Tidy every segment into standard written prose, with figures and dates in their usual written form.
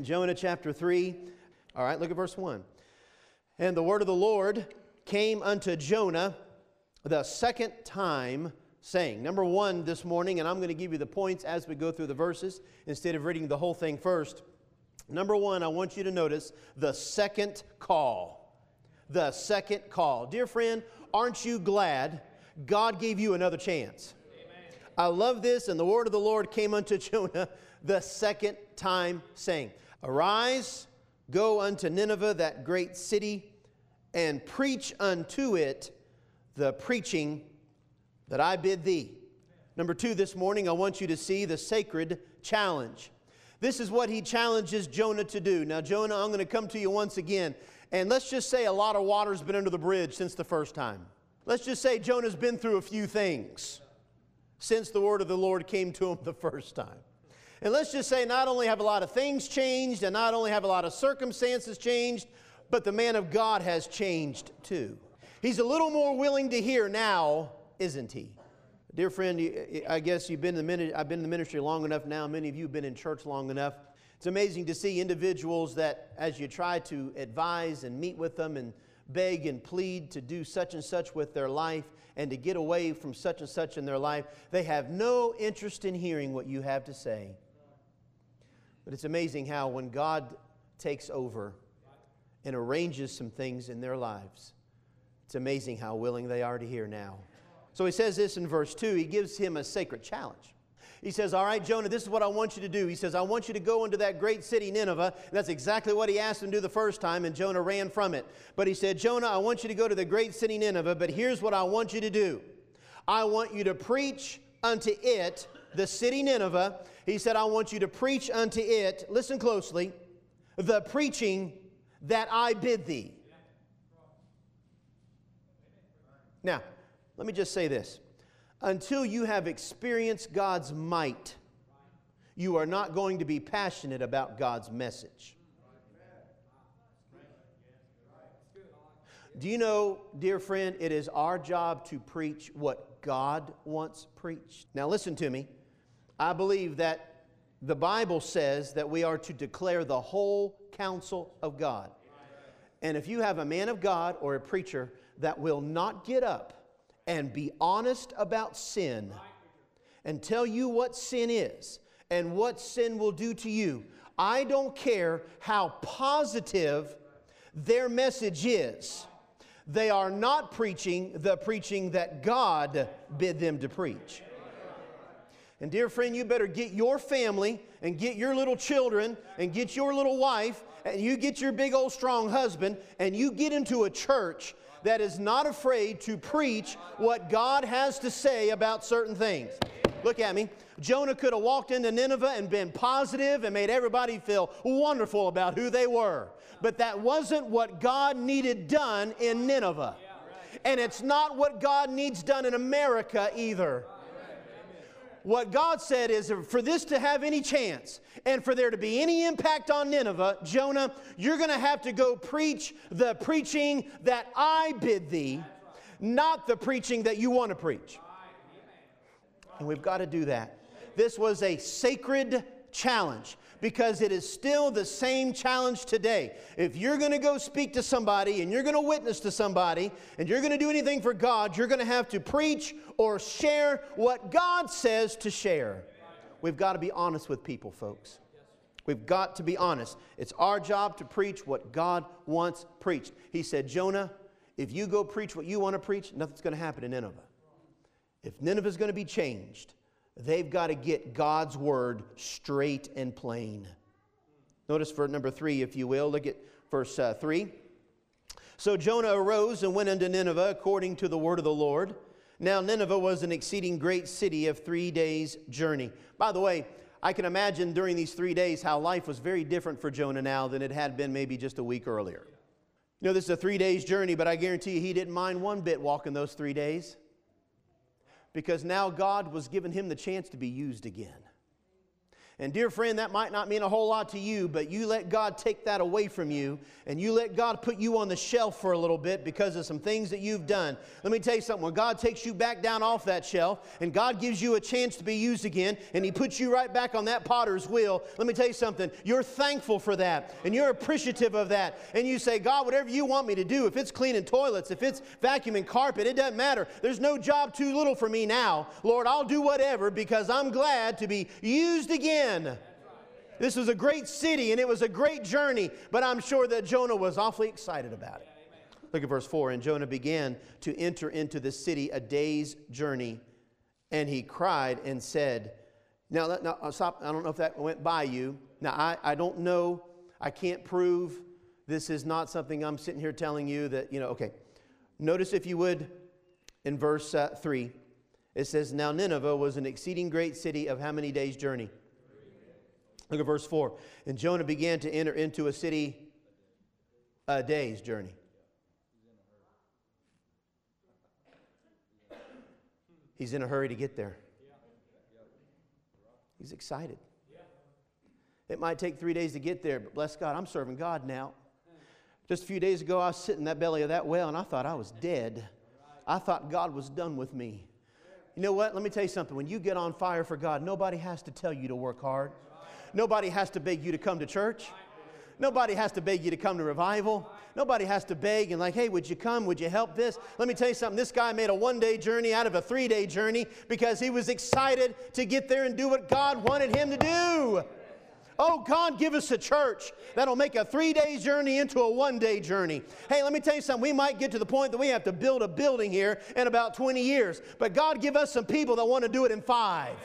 Jonah chapter 3. All right, look at verse 1. And the word of the Lord came unto Jonah the second time, saying. Number one this morning, and I'm going to give you the points as we go through the verses instead of reading the whole thing first. Number one, I want you to notice the second call. The second call. Dear friend, aren't you glad God gave you another chance? Amen. I love this, and the word of the Lord came unto Jonah the second time, saying, Arise, go unto Nineveh, that great city, and preach unto it the preaching that I bid thee. Number two this morning, I want you to see the sacred challenge. This is what he challenges Jonah to do. Now, Jonah, I'm going to come to you once again, and let's just say a lot of water's been under the bridge since the first time. Let's just say Jonah's been through a few things since the word of the Lord came to him the first time. And let's just say not only have a lot of things changed and not only have a lot of circumstances changed, but the man of God has changed too. He's a little more willing to hear now, isn't he? Dear friend, I guess I've been in the ministry long enough now. Many of you have been in church long enough. It's amazing to see individuals that as you try to advise and meet with them and beg and plead to do such and such with their life and to get away from such and such in their life, they have no interest in hearing what you have to say. But it's amazing how when God takes over and arranges some things in their lives, it's amazing how willing they are to hear now. So he says this in verse 2. He gives him a sacred challenge. He says, all right, Jonah, this is what I want you to do. He says, I want you to go into that great city, Nineveh. And that's exactly what he asked him to do the first time, and Jonah ran from it. But he said, Jonah, I want you to go to the great city, Nineveh, but here's what I want you to do. I want you to preach unto it, the city Nineveh. He said, I want you to preach unto it, listen closely, the preaching that I bid thee. Now, let me just say this. Until you have experienced God's might, you are not going to be passionate about God's message. Do you know, dear friend, it is our job to preach what God wants preached. Now listen to me. I believe that the Bible says that we are to declare the whole counsel of God. And if you have a man of God or a preacher that will not get up and be honest about sin and tell you what sin is and what sin will do to you, I don't care how positive their message is. They are not preaching the preaching that God bid them to preach. And dear friend, you better get your family and get your little children and get your little wife and you get your big old strong husband and you get into a church that is not afraid to preach what God has to say about certain things. Look at me. Jonah could have walked into Nineveh and been positive and made everybody feel wonderful about who they were. But that wasn't what God needed done in Nineveh. And it's not what God needs done in America either. What God said is for this to have any chance and for there to be any impact on Nineveh, Jonah, you're going to have to go preach the preaching that I bid thee, not the preaching that you want to preach. And we've got to do that. This was a sacred challenge because it is still the same challenge today. If you're going to go speak to somebody and you're going to witness to somebody and you're going to do anything for God, you're going to have to preach or share what God says to share. We've got to be honest with people, folks. We've got to be honest. It's our job to preach what God wants preached. He said, Jonah, if you go preach what you want to preach, nothing's going to happen in Nineveh. If Nineveh's going to be changed, they've got to get God's word straight and plain. Notice for number 3, if you will. Look at verse 3. So Jonah arose and went unto Nineveh according to the word of the Lord. Now Nineveh was an exceeding great city of 3 days' journey. By the way, I can imagine during these 3 days how life was very different for Jonah now than it had been maybe just a week earlier. You know, this is a 3 days journey, but I guarantee you he didn't mind one bit walking those 3 days. Because now God was giving him the chance to be used again. And dear friend, that might not mean a whole lot to you, but you let God take that away from you, and you let God put you on the shelf for a little bit because of some things that you've done. Let me tell you something. When God takes you back down off that shelf, and God gives you a chance to be used again, and He puts you right back on that potter's wheel, let me tell you something. You're thankful for that, and you're appreciative of that. And you say, God, whatever you want me to do, if it's cleaning toilets, if it's vacuuming carpet, it doesn't matter. There's no job too little for me now. Lord, I'll do whatever because I'm glad to be used again. This was a great city and it was a great journey, but I'm sure that Jonah was awfully excited about it. Look at verse 4. And Jonah began to enter into the city a day's journey, and he cried and said, now stop. I don't know if that went by you. Now, I don't know. I can't prove. This is not something I'm sitting here telling you that, okay. Notice, if you would, in verse 3, it says, now Nineveh was an exceeding great city of how many days' journey? Look at verse 4. And Jonah began to enter into a city a day's journey. He's in a hurry to get there. He's excited. It might take 3 days to get there, but bless God, I'm serving God now. Just a few days ago, I was sitting in that belly of that well, and I thought I was dead. I thought God was done with me. You know what? Let me tell you something. When you get on fire for God, nobody has to tell you to work hard. Nobody has to beg you to come to church. Nobody has to beg you to come to revival. Nobody has to beg and hey, would you come? Would you help this? Let me tell you something. This guy made a 1-day journey out of a 3-day journey because he was excited to get there and do what God wanted him to do. Oh, God, give us a church that'll make a 3-day journey into a 1-day journey. Hey, let me tell you something. We might get to the point that we have to build a building here in about 20 years. But God, give us some people that want to do it in 5.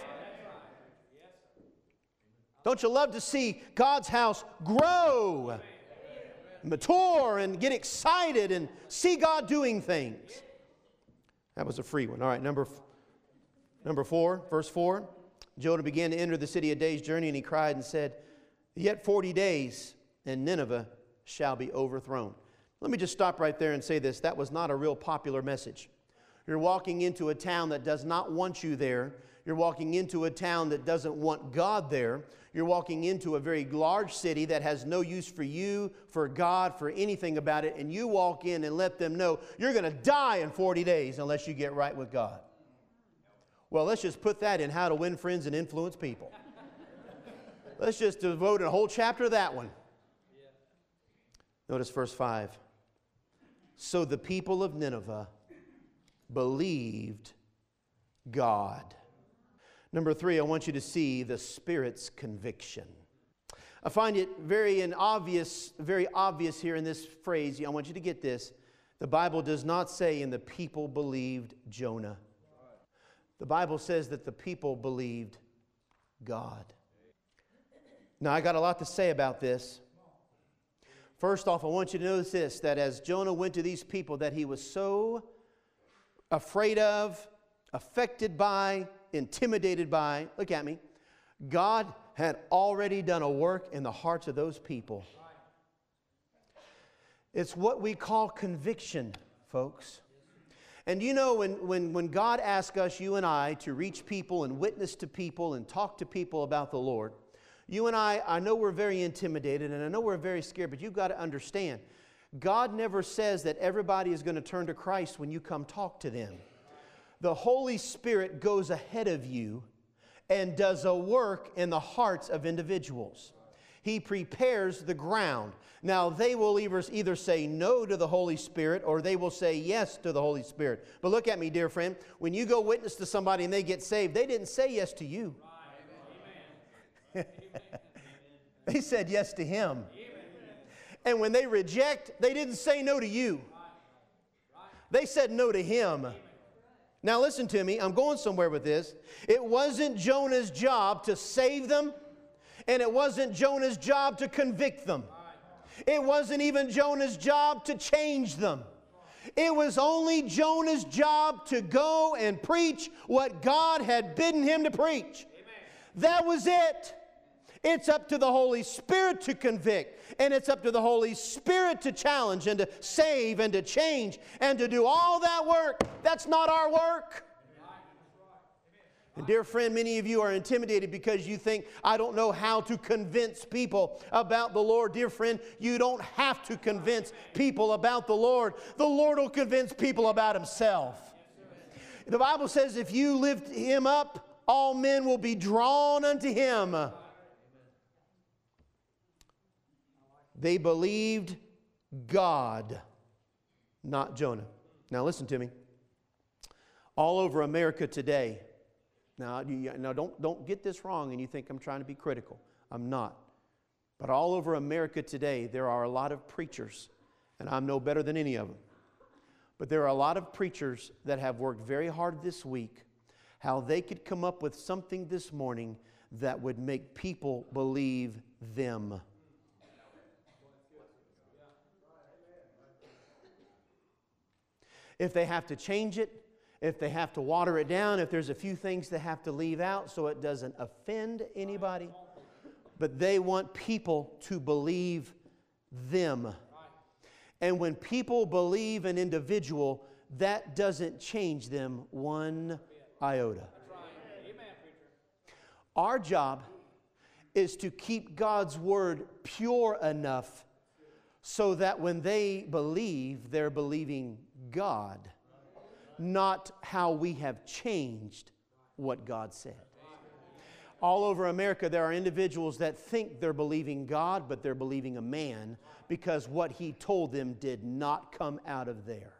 Don't you love to see God's house grow, mature, and get excited and see God doing things? That was a free one. All right, number 4, verse 4. Jonah began to enter the city a day's journey, and he cried and said, yet 40 days, and Nineveh shall be overthrown. Let me just stop right there and say this. That was not a real popular message. You're walking into a town that does not want you there. You're walking into a town that doesn't want God there. You're walking into a very large city that has no use for you, for God, for anything about it. And you walk in and let them know you're going to die in 40 days unless you get right with God. Well, let's just put that in How to Win Friends and Influence People. Let's just devote a whole chapter to that one. Notice verse 5. So the people of Nineveh believed God. Number 3, I want you to see the Spirit's conviction. I find it very obvious here in this phrase. I want you to get this. The Bible does not say, and the people believed Jonah. The Bible says that the people believed God. Now, I got a lot to say about this. First off, I want you to notice this, that as Jonah went to these people that he was so afraid of, affected by, intimidated by, look at me, God had already done a work in the hearts of those people. It's what we call conviction, folks. And you know, when God asks us, you and I, to reach people and witness to people and talk to people about the Lord, you and I know we're very intimidated and I know we're very scared, but you've got to understand, God never says that everybody is going to turn to Christ when you come talk to them. The Holy Spirit goes ahead of you and does a work in the hearts of individuals. He prepares the ground. Now, they will either say no to the Holy Spirit or they will say yes to the Holy Spirit. But look at me, dear friend. When you go witness to somebody and they get saved, they didn't say yes to you. They said yes to Him. And when they reject, they didn't say no to you. They said no to Him. Now listen to me. I'm going somewhere with this. It wasn't Jonah's job to save them. And it wasn't Jonah's job to convict them. It wasn't even Jonah's job to change them. It was only Jonah's job to go and preach what God had bidden him to preach. That was it. It's up to the Holy Spirit to convict. And it's up to the Holy Spirit to challenge and to save and to change and to do all that work. That's not our work. And dear friend, many of you are intimidated because you think, I don't know how to convince people about the Lord. Dear friend, you don't have to convince people about the Lord. The Lord will convince people about Himself. The Bible says if you lift Him up, all men will be drawn unto Him. They believed God, not Jonah. Now listen to me. All over America today, now don't get this wrong and you think I'm trying to be critical. I'm not. But all over America today, there are a lot of preachers, and I'm no better than any of them. But there are a lot of preachers that have worked very hard this week, how they could come up with something this morning that would make people believe them. If they have to change it, if they have to water it down, if there's a few things they have to leave out so it doesn't offend anybody. But they want people to believe them. And when people believe an individual, that doesn't change them one iota. Our job is to keep God's Word pure enough so that when they believe, they're believing God, not how we have changed what God said. All over America, there are individuals that think they're believing God, but they're believing a man because what he told them did not come out of there.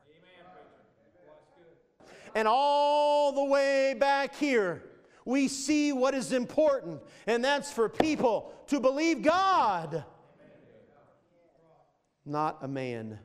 And all the way back here, we see what is important, and that's for people to believe God, not a man.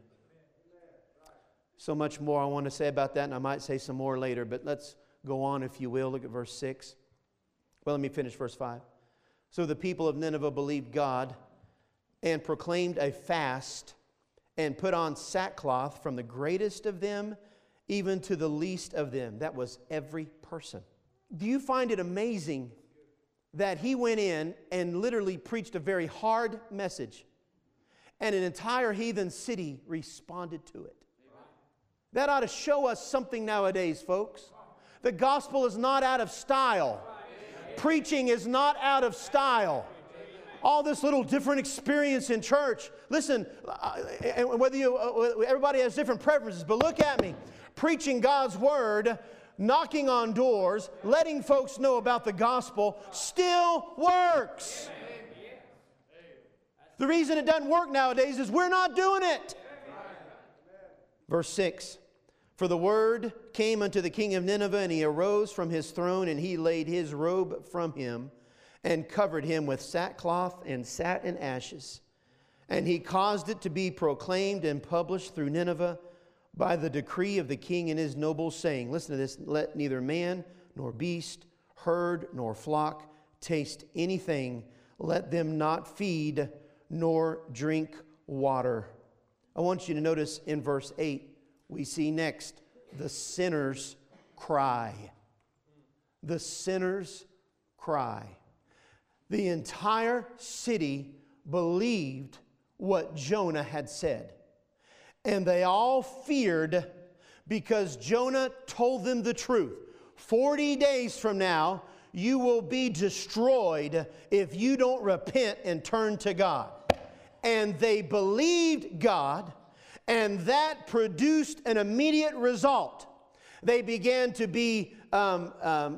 So much more I want to say about that, and I might say some more later, but let's go on, if you will. Look at verse 6. Well, let me finish verse 5. So the people of Nineveh believed God and proclaimed a fast and put on sackcloth from the greatest of them even to the least of them. That was every person. Do you find it amazing that he went in and literally preached a very hard message, and an entire heathen city responded to it? That ought to show us something nowadays, folks. The gospel is not out of style. Preaching is not out of style. All this little different experience in church. Listen, everybody has different preferences, but look at me. Preaching God's Word, knocking on doors, letting folks know about the gospel still works. The reason it doesn't work nowadays is we're not doing it. Verse 6. For the word came unto the king of Nineveh, and he arose from his throne, and he laid his robe from him, and covered him with sackcloth, and sat in ashes. And he caused it to be proclaimed and published through Nineveh by the decree of the king and his nobles, saying, listen to this, let neither man nor beast, herd nor flock taste anything. Let them not feed nor drink water. I want you to notice in verse 8, we see next, the sinner's cry. The sinner's cry. The entire city believed what Jonah had said. And they all feared because Jonah told them the truth. 40 days from now, you will be destroyed if you don't repent and turn to God. And they believed God. And that produced an immediate result. They began to be humbled.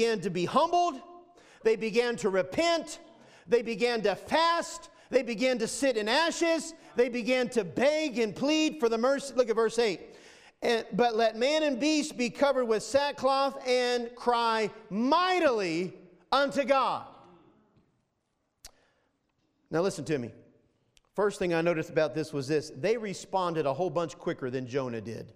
They began to repent. They began to fast. They began to sit in ashes. They began to beg and plead for the mercy. Look at verse 8. But let man and beast be covered with sackcloth and cry mightily unto God. Now listen to me. First thing I noticed about this was this. They responded a whole bunch quicker than Jonah did.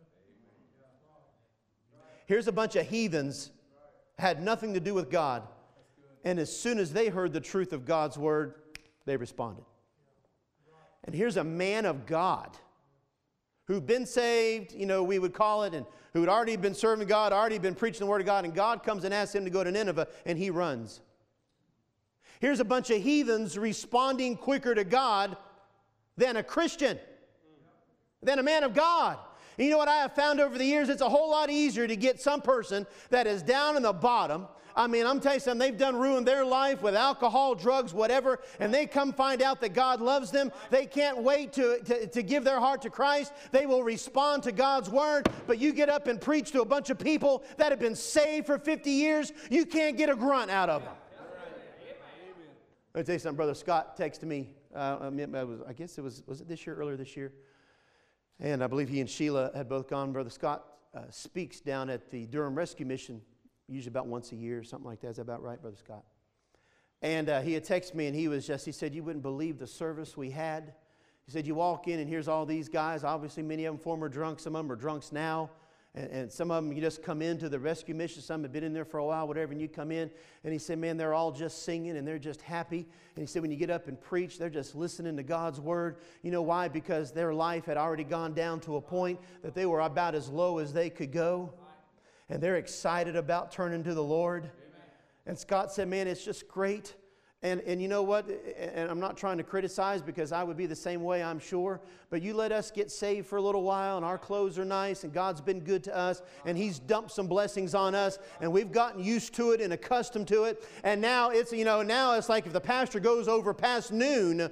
Here's a bunch of heathens, had nothing to do with God. And as soon as they heard the truth of God's word, they responded. And here's a man of God who'd been saved, we would call it, and who had already been serving God, already been preaching the word of God, and God comes and asks him to go to Nineveh, and he runs. Here's a bunch of heathens responding quicker to God than a Christian, than a man of God. And you know what I have found over the years? It's a whole lot easier to get some person that is down in the bottom. I mean, I'm telling you something, they've ruined their life with alcohol, drugs, whatever, and they come find out that God loves them. They can't wait to give their heart to Christ. They will respond to God's Word. But you get up and preach to a bunch of people that have been saved for 50 years, you can't get a grunt out of them. Let me tell you something. Brother Scott texted me. I guess it was it this year, earlier this year? And I believe he and Sheila had both gone. Brother Scott speaks down at the Durham Rescue Mission, usually about once a year, something like that. Is that about right, Brother Scott? And he had texted me, and he said, you wouldn't believe the service we had. He said, you walk in, and here's all these guys. Obviously, many of them former drunks. Some of them are drunks now. And some of them, you just come into the rescue mission. Some have been in there for a while, whatever, and you come in. And he said, man, they're all just singing, and they're just happy. And he said, when you get up and preach, they're just listening to God's Word. You know why? Because their life had already gone down to a point that they were about as low as they could go. And they're excited about turning to the Lord. Amen. And Scott said, man, it's just great. And you know what? And I'm not trying to criticize, because I would be the same way, I'm sure. But you let us get saved for a little while, and our clothes are nice, and God's been good to us, and He's dumped some blessings on us, and we've gotten used to it and accustomed to it. And now it's, now it's like if the pastor goes over past noon,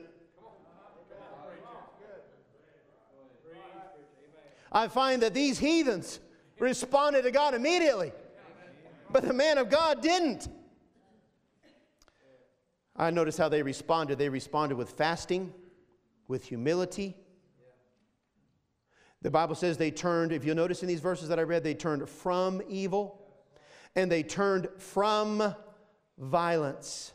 I find that these heathens responded to God immediately. But the man of God didn't. I noticed how they responded. They responded with fasting, with humility. The Bible says they turned, if you'll notice in these verses that I read, they turned from evil and they turned from violence.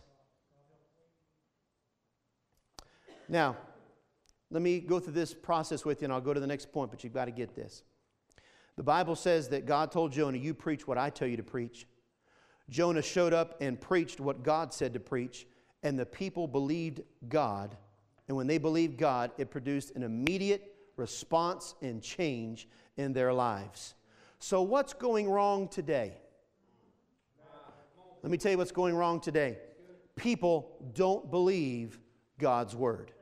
Now, let me go through this process with you, and I'll go to the next point, but you've got to get this. The Bible says that God told Jonah, you preach what I tell you to preach. Jonah showed up and preached what God said to preach, and the people believed God. And when they believed God, it produced an immediate response and change in their lives. So what's going wrong today? Let me tell you what's going wrong today. People don't believe God's Word.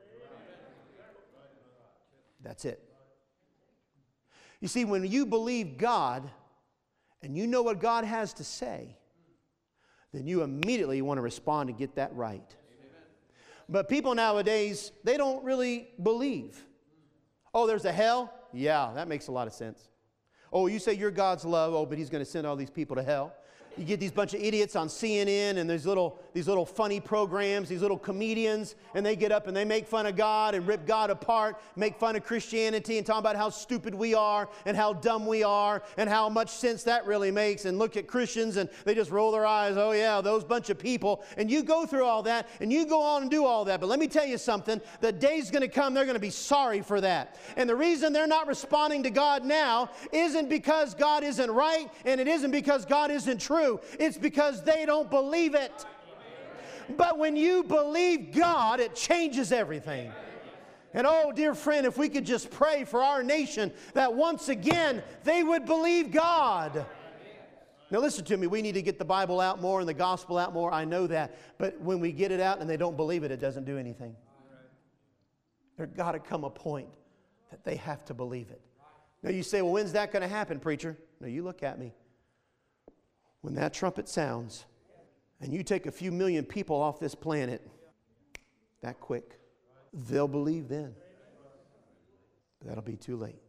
That's it. You see, when you believe God and you know what God has to say, then you immediately want to respond and get that right. But people nowadays, they don't really believe. Oh, there's a hell? Yeah, that makes a lot of sense. Oh, you say you're God's love. Oh, but He's going to send all these people to hell. You get these bunch of idiots on CNN and these little funny programs, these little comedians, and they get up and they make fun of God and rip God apart, make fun of Christianity and talk about how stupid we are and how dumb we are and how much sense that really makes, and look at Christians and they just roll their eyes, oh yeah, those bunch of people. And you go through all that and you go on and do all that. But let me tell you something, the day's going to come, they're going to be sorry for that. And the reason they're not responding to God now isn't because God isn't right, and it isn't because God isn't true. It's because they don't believe it. But when you believe God, it changes everything. And oh, dear friend, if we could just pray for our nation that once again they would believe God. Now listen to me, we need to get the Bible out more and the gospel out more. I know that. But when we get it out and they don't believe it, it doesn't do anything. There's got to come a point that they have to believe it. Now you say, well, when's that going to happen, preacher? Now you look at me. When that trumpet sounds and you take a few million people off this planet that quick, they'll believe then. That'll be too late.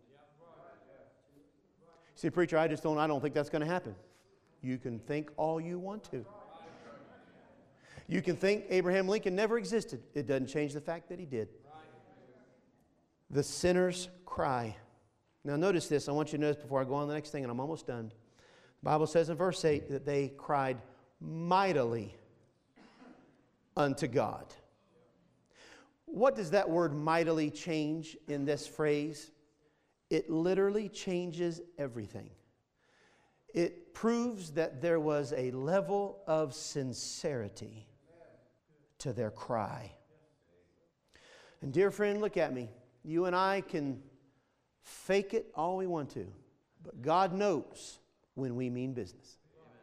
See, preacher, I don't think that's going to happen. You can think all you want to. You can think Abraham Lincoln never existed. It doesn't change the fact that he did. The sinner's cry. Now notice this. I want you to notice before I go on to the next thing, and I'm almost done. The Bible says in verse 8 that they cried mightily unto God. What does that word mightily change in this phrase? It literally changes everything. It proves that there was a level of sincerity to their cry. And dear friend, look at me. You and I can fake it all we want to, but God knows when we mean business.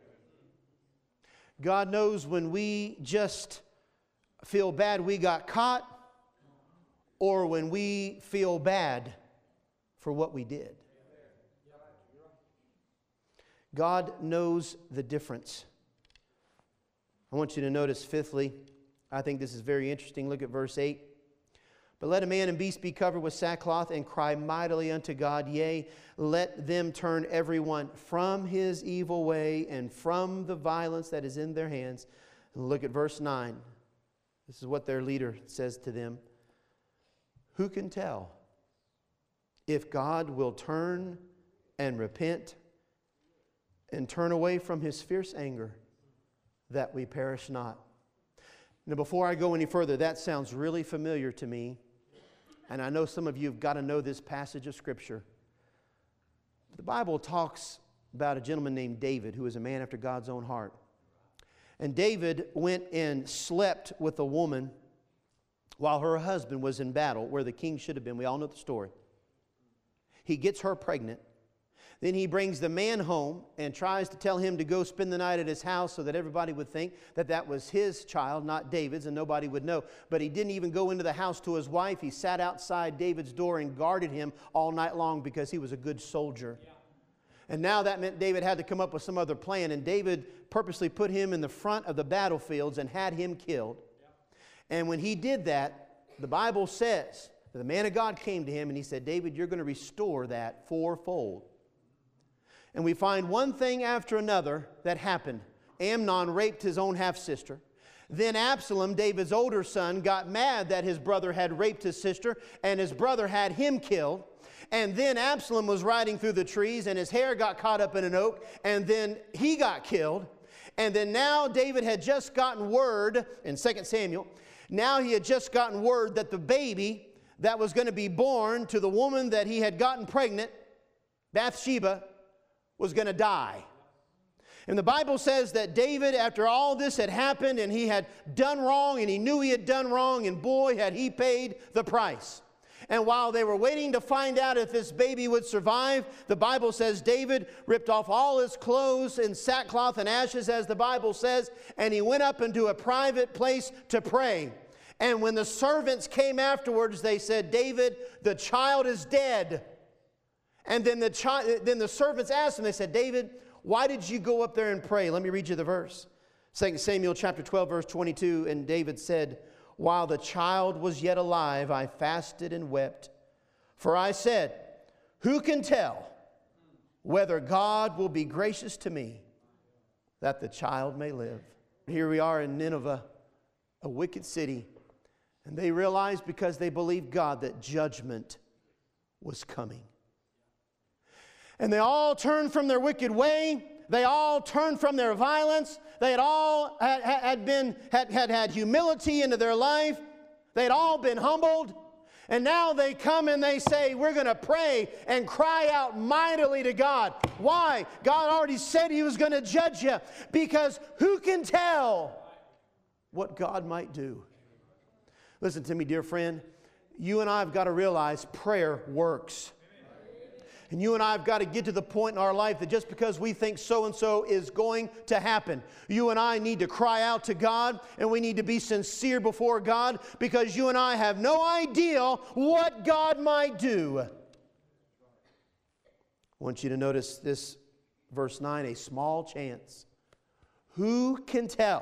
God knows when we just feel bad we got caught, or when we feel bad for what we did. God knows the difference. I want you to notice, fifthly, I think this is very interesting. Look at verse 8. But let a man and beast be covered with sackcloth and cry mightily unto God. Yea, let them turn everyone from his evil way and from the violence that is in their hands. And look at verse 9. This is what their leader says to them. Who can tell if God will turn and repent and turn away from his fierce anger, that we perish not? Now, before I go any further, that sounds really familiar to me. And I know some of you have got to know this passage of Scripture. The Bible talks about a gentleman named David, who is a man after God's own heart. And David went and slept with a woman while her husband was in battle, where the king should have been. We all know the story. He gets her pregnant. Then he brings the man home and tries to tell him to go spend the night at his house so that everybody would think that that was his child, not David's, and nobody would know. But he didn't even go into the house to his wife. He sat outside David's door and guarded him all night long because he was a good soldier. Yeah. And now that meant David had to come up with some other plan, and David purposely put him in the front of the battlefields and had him killed. Yeah. And when he did that, the Bible says that the man of God came to him and he said, David, you're going to restore that fourfold. And we find one thing after another that happened. Amnon raped his own half-sister. Then Absalom, David's older son, got mad that his brother had raped his sister, and his brother had him killed. And then Absalom was riding through the trees, and his hair got caught up in an oak, and then he got killed. And then now David had just gotten word, in 2 Samuel, now he had just gotten word that the baby that was going to be born to the woman that he had gotten pregnant, Bathsheba, was going to die. And the Bible says that David, after all this had happened and he had done wrong and he knew he had done wrong, and boy, had he paid the price. And while they were waiting to find out if this baby would survive, the Bible says David ripped off all his clothes in sackcloth and ashes, as the Bible says, and he went up into a private place to pray. And when the servants came afterwards, they said, David, the child is dead. And then the servants asked him, they said, David, why did you go up there and pray? Let me read you the verse. 2 Samuel chapter 12, verse 22, and David said, while the child was yet alive, I fasted and wept. For I said, who can tell whether God will be gracious to me that the child may live? Here we are in Nineveh, a wicked city. And they realized, because they believed God, that judgment was coming. And they all turned from their wicked way. They all turned from their violence. They had all had humility into their life. They had all been humbled. And now they come and they say, we're going to pray and cry out mightily to God. Why? God already said he was going to judge you. Because who can tell what God might do? Listen to me, dear friend. You and I have got to realize prayer works. And you and I have got to get to the point in our life that just because we think so-and-so is going to happen, you and I need to cry out to God, and we need to be sincere before God, because you and I have no idea what God might do. I want you to notice this, verse 9, a small chance. Who can tell?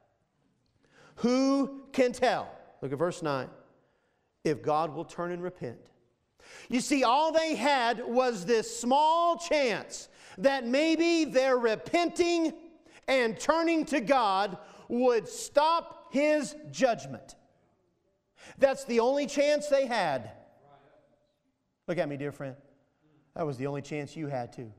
Who can tell? Look at verse 9. If God will turn and repent. You see, all they had was this small chance that maybe their repenting and turning to God would stop his judgment. That's the only chance they had. Look at me, dear friend. That was the only chance you had too.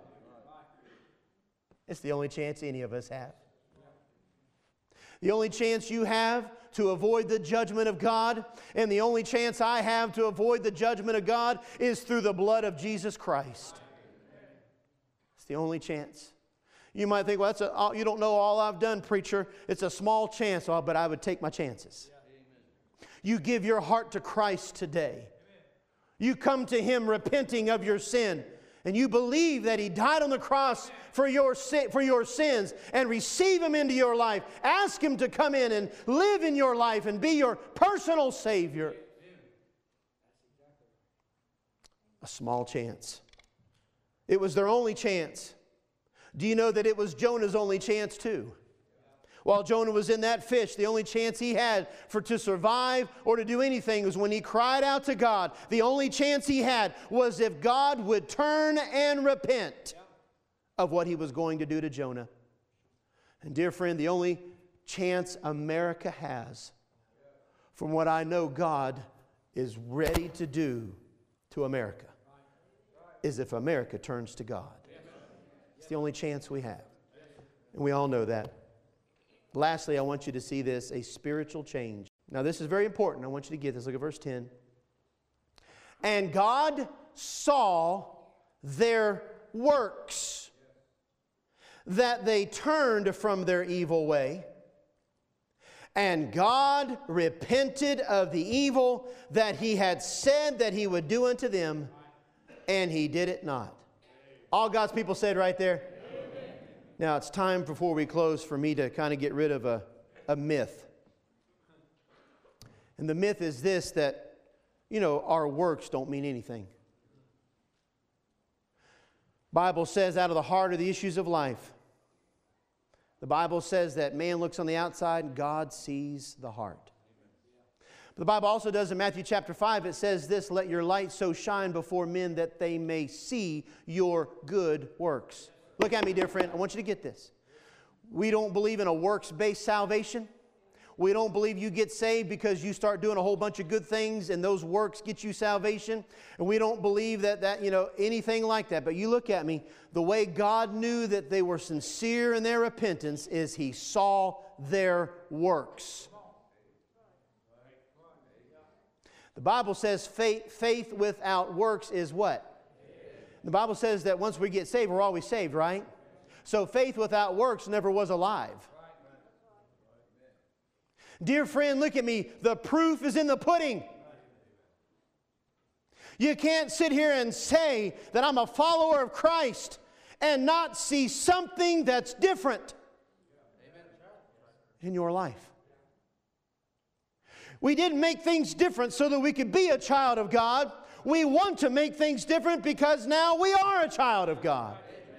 It's the only chance any of us have. The only chance you have to avoid the judgment of God, and the only chance I have to avoid the judgment of God, is through the blood of Jesus Christ. It's the only chance. You might think, well, you don't know all I've done, preacher. It's a small chance, but I would take my chances. You give your heart to Christ today. You come to him repenting of your sin, and you believe that he died on the cross for your sins, and receive him into your life. Ask him to come in and live in your life and be your personal Savior. A small chance. It was their only chance. Do you know that it was Jonah's only chance too? While Jonah was in that fish, the only chance he had to survive or to do anything was when he cried out to God. The only chance he had was if God would turn and repent of what he was going to do to Jonah. And dear friend, the only chance America has, from what I know God is ready to do to America, is if America turns to God. It's the only chance we have. And we all know that. Lastly, I want you to see this, a spiritual change. Now, this is very important. I want you to get this. Look at verse 10. And God saw their works, that they turned from their evil way. And God repented of the evil that He had said that He would do unto them, and He did it not. All God's people said right there. Amen. Now it's time before we close for me to kind of get rid of a myth. And the myth is this, that, our works don't mean anything. Bible says out of the heart are the issues of life. The Bible says that man looks on the outside and God sees the heart. But the Bible also does in Matthew chapter 5, it says this, let your light so shine before men that they may see your good works. Look at me, dear friend. I want you to get this. We don't believe in a works-based salvation. We don't believe you get saved because you start doing a whole bunch of good things and those works get you salvation. And we don't believe that anything like that. But you look at me, the way God knew that they were sincere in their repentance is He saw their works. The Bible says faith without works is what? The Bible says that once we get saved, we're always saved, right? So faith without works never was alive. Dear friend, look at me. The proof is in the pudding. You can't sit here and say that I'm a follower of Christ and not see something that's different in your life. We didn't make things different so that we could be a child of God. We want to make things different because now we are a child of God.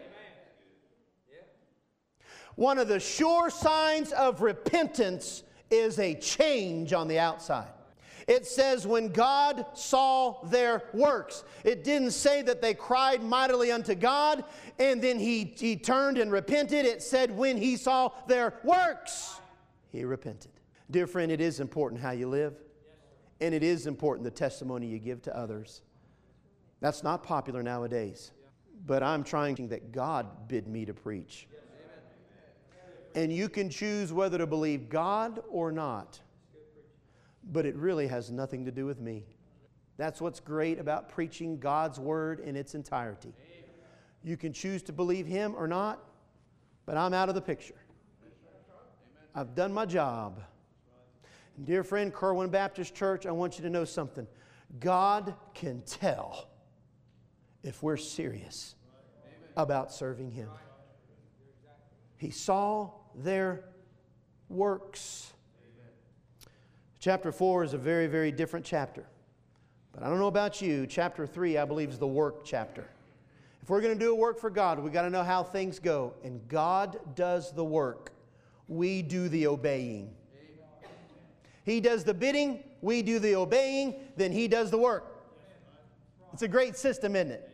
One of the sure signs of repentance is a change on the outside. It says when God saw their works. It didn't say that they cried mightily unto God and then he turned and repented. It said when He saw their works, He repented. Dear friend, it is important how you live. And it is important the testimony you give to others. That's not popular nowadays. But I'm trying that God bid me to preach. And you can choose whether to believe God or not. But it really has nothing to do with me. That's what's great about preaching God's Word in its entirety. You can choose to believe Him or not, but I'm out of the picture. I've done my job. And dear friend, Kerwin Baptist Church, I want you to know something. God can tell if we're serious about serving Him. He saw their works. Chapter 4 is a very, very different chapter. But I don't know about you. Chapter 3, I believe, is the work chapter. If we're going to do a work for God, we've got to know how things go. And God does the work. We do the obeying. He does the bidding, we do the obeying, then He does the work. It's a great system, isn't it?